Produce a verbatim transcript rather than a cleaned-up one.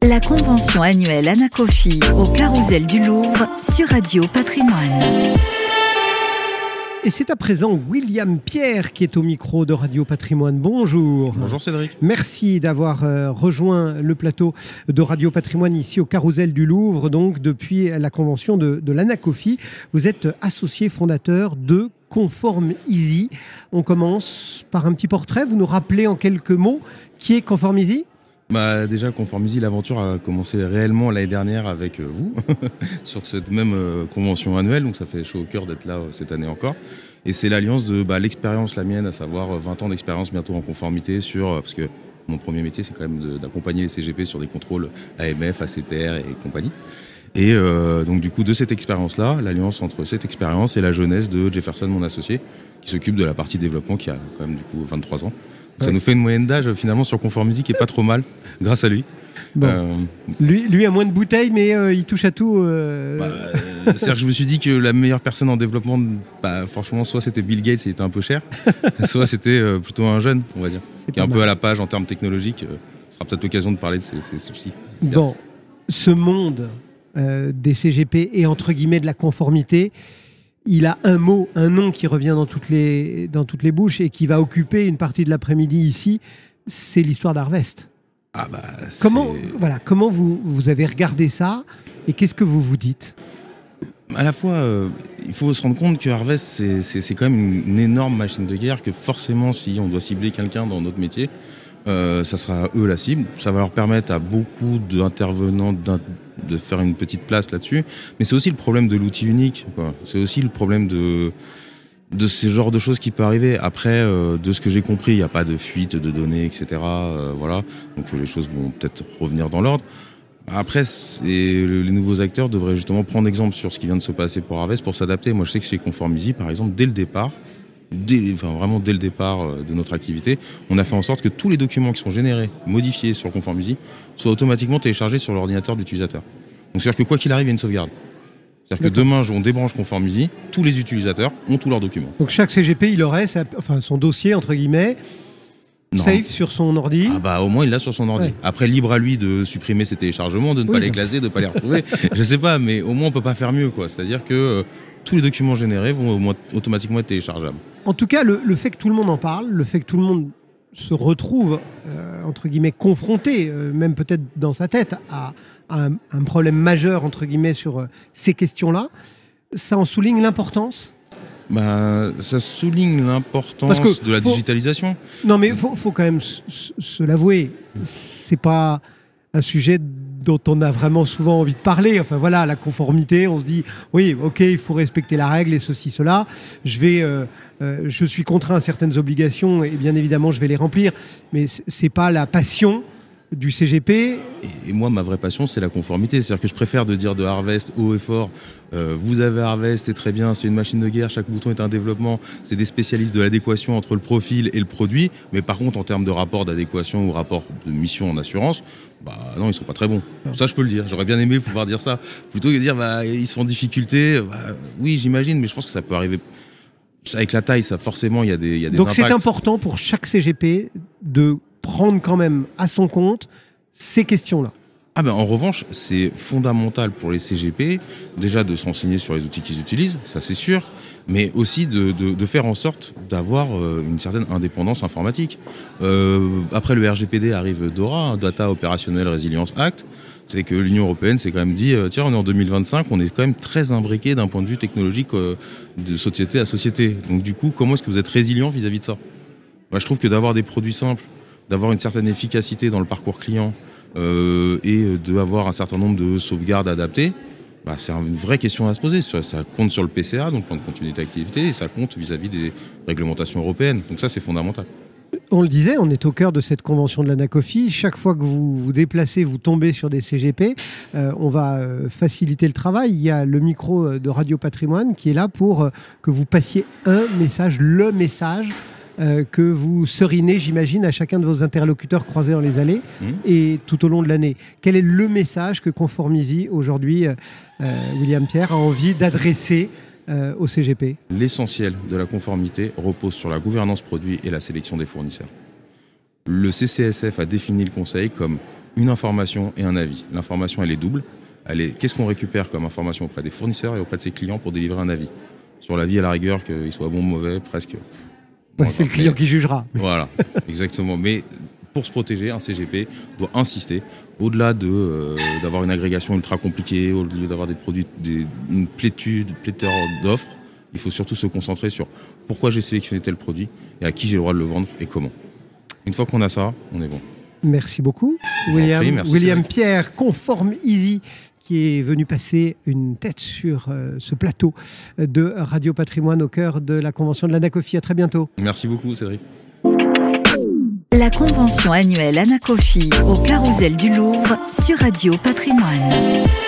La convention annuelle Anacofi au Carrousel du Louvre sur Radio Patrimoine. Et c'est à présent William Pierre qui est au micro de Radio Patrimoine. Bonjour. Bonjour Cédric. Merci d'avoir euh, rejoint le plateau de Radio Patrimoine ici au Carrousel du Louvre, donc depuis la convention de, de l'Anacofi. Vous êtes associé fondateur de Conform Easy. On commence par un petit portrait. Vous nous rappelez en quelques mots qui est Conform Easy ? Bah déjà, Conform Easy, l'aventure a commencé réellement l'année dernière avec euh, vous, sur cette même euh, convention annuelle, donc ça fait chaud au cœur d'être là euh, cette année encore. Et c'est l'alliance de bah, l'expérience, la mienne, à savoir euh, vingt ans d'expérience bientôt en conformité, sur, euh, parce que mon premier métier, c'est quand même de, d'accompagner les C G P sur des contrôles A M F, A C P R et, et compagnie. Et euh, donc du coup, de cette expérience-là, l'alliance entre cette expérience et la jeunesse de Jefferson, mon associé, qui s'occupe de la partie développement, qui a quand même du coup vingt-trois ans. Ça ouais. nous fait une moyenne d'âge finalement sur Conform Easy qui est pas trop mal, grâce à lui. Bon. Euh, lui, lui a moins de bouteilles, mais euh, il touche à tout. Euh... Bah, euh, c'est-à-dire que je me suis dit que la meilleure personne en développement, bah, franchement, soit c'était Bill Gates, il était un peu cher, soit c'était euh, plutôt un jeune, on va dire, c'est qui est un mal. peu à la page en termes technologiques. Euh, ce sera peut-être l'occasion de parler de ces, ces soucis. Bon, Merci. Ce monde euh, des C G P et entre guillemets de la conformité, il a un mot, un nom qui revient dans toutes les, dans toutes les bouches et qui va occuper une partie de l'après-midi ici, c'est l'histoire d'Harvest. Ah bah, comment, voilà, comment vous, vous avez regardé ça et qu'est-ce que vous vous dites ? À la fois, euh, il faut se rendre compte que Harvest, c'est, c'est, c'est quand même une, une énorme machine de guerre, que forcément, si on doit cibler quelqu'un dans notre métier, euh, ça sera eux la cible. Ça va leur permettre à beaucoup d'intervenants d'in- de faire une petite place là-dessus. Mais c'est aussi le problème de l'outil unique, quoi. C'est aussi le problème de... de ces genres de choses qui peuvent arriver. Après, euh, de ce que j'ai compris, il n'y a pas de fuite de données, et cetera. Euh, voilà. Donc les choses vont peut-être revenir dans l'ordre. Après, c'est, les nouveaux acteurs devraient justement prendre exemple sur ce qui vient de se passer pour Harvest pour s'adapter. Moi, je sais que chez Conform Easy, par exemple, dès le départ, dès, enfin vraiment dès le départ de notre activité, on a fait en sorte que tous les documents qui sont générés, modifiés sur Conform Easy, soient automatiquement téléchargés sur l'ordinateur de l'utilisateur. Donc c'est-à-dire que quoi qu'il arrive, il y a une sauvegarde. C'est-à-dire que demain, on débranche Conform Easy, tous les utilisateurs ont tous leurs documents. Donc chaque C G P, il aurait sa, enfin, son dossier, entre guillemets, non. safe sur son ordi. Ah bah au moins, il l'a sur son ordi. Ouais. Après, libre à lui de supprimer ses téléchargements, de ne oui, pas bah. les classer, de ne pas les retrouver. Je sais pas, mais au moins, on ne peut pas faire mieux, quoi. C'est-à-dire que euh, tous les documents générés vont au moins, automatiquement être téléchargeables. En tout cas, le, le fait que tout le monde en parle, le fait que tout le monde se retrouve, euh, entre guillemets, confronté, euh, même peut-être dans sa tête, à, à un, un problème majeur, entre guillemets, sur euh, ces questions-là, ça en souligne l'importance ? Bah, ça souligne l'importance que de la faut... digitalisation. Non, mais il faut, faut quand même s- s- se l'avouer, c'est pas un sujet dont on a vraiment souvent envie de parler. Enfin voilà, la conformité, on se dit, oui, ok, il faut respecter la règle et ceci, cela. Je vais... Euh, Euh, je suis contraint à certaines obligations et bien évidemment je vais les remplir, mais c'est pas la passion du C G P. Et, et moi, ma vraie passion, c'est la conformité. C'est-à-dire que je préfère de dire de Harvest haut et fort, euh, vous avez Harvest, c'est très bien, c'est une machine de guerre, chaque bouton est un développement, c'est des spécialistes de l'adéquation entre le profil et le produit, mais par contre, en termes de rapport d'adéquation ou rapport de mission en assurance, bah non, ils sont pas très bons. Non. Ça, je peux le dire. J'aurais bien aimé pouvoir dire ça. Plutôt que de dire, bah, ils sont en difficulté, bah, oui, j'imagine, mais je pense que ça peut arriver. Avec la taille, ça forcément, il y a des, il y a des Donc impacts. C'est important pour chaque C G P de prendre quand même à son compte ces questions-là. Ah ben, en revanche, c'est fondamental pour les C G P, déjà de s'enseigner sur les outils qu'ils utilisent, ça c'est sûr, mais aussi de, de, de faire en sorte d'avoir euh, une certaine indépendance informatique. Euh, après le R G P D arrive DORA, hein, Data Operational Resilience Act. C'est que l'Union européenne s'est quand même dit, euh, tiens, on est en deux mille vingt-cinq, on est quand même très imbriqué d'un point de vue technologique euh, de société à société. Donc du coup, comment est-ce que vous êtes résilient vis-à-vis de ça ? Bah, je trouve que d'avoir des produits simples, d'avoir une certaine efficacité dans le parcours client euh, et d'avoir un certain nombre de sauvegardes adaptées, bah, c'est une vraie question à se poser. Ça, ça compte sur le P C A, donc plan de continuité d'activité, et ça compte vis-à-vis des réglementations européennes. Donc ça, c'est fondamental. On le disait, on est au cœur de cette convention de l'Anacofi. Chaque fois que vous vous déplacez, vous tombez sur des C G P, euh, on va euh, faciliter le travail. Il y a le micro de Radio Patrimoine qui est là pour euh, que vous passiez un message, le message euh, que vous serinez, j'imagine, à chacun de vos interlocuteurs croisés dans les allées mmh. et tout au long de l'année. Quel est le message que Conform Easy, aujourd'hui, euh, William Pierre, a envie d'adresser euh, au C G P? L'essentiel de la conformité repose sur la gouvernance produit et la sélection des fournisseurs. Le C C S F a défini le conseil comme une information et un avis. L'information, elle est double. Elle est, qu'est-ce qu'on récupère comme information auprès des fournisseurs et auprès de ses clients pour délivrer un avis? Sur l'avis, à la rigueur, qu'il soit bon ou mauvais, presque. Ouais, c'est le client mais, qui jugera. Voilà, exactement. Mais pour se protéger, un C G P doit insister, au-delà de, euh, d'avoir une agrégation ultra compliquée, au-delà d'avoir des produits, des, une plétude, pléthore d'offres, il faut surtout se concentrer sur pourquoi j'ai sélectionné tel produit et à qui j'ai le droit de le vendre et comment. Une fois qu'on a ça, on est bon. Merci beaucoup, William. Prie, merci William Pierre, Conform Easy, qui est venu passer une tête sur euh, ce plateau de Radio Patrimoine au cœur de la convention de l'Anacofi. À très bientôt. Merci beaucoup, Cédric. La convention annuelle Anacofi au Carrousel du Louvre sur Radio Patrimoine.